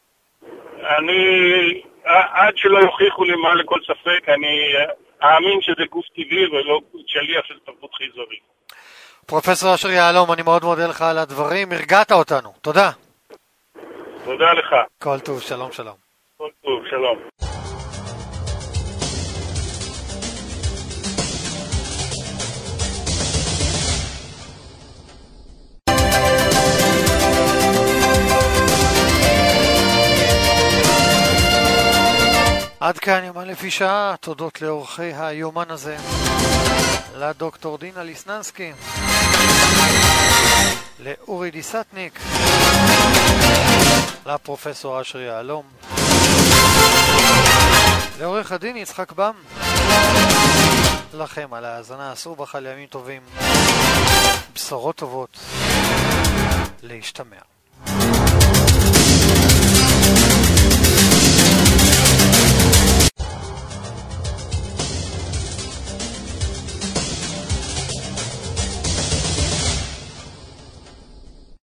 עד שלא יוכיחו לי מה לכל ספק, אני אאמין שזה גוף טבעי ולא שליח של תרבות חייזרית. פרופסור אשר יהלום, אני מאוד מודה לך על הדברים, הרגעת אותנו, תודה. תודה לך. כל טוב, שלום שלום. כל טוב, שלום. עד כאן יומן לפי שעה, תודות לאורחי היומן הזה, לדוקטור דינה ליסננסקי, לאורי דיסטניק, לפרופסור אשר יהלום, לעורך הדין יצחק בם, לכם על ההאזנה, אסור בחל ימים טובים, בשורות טובות, להשתמע.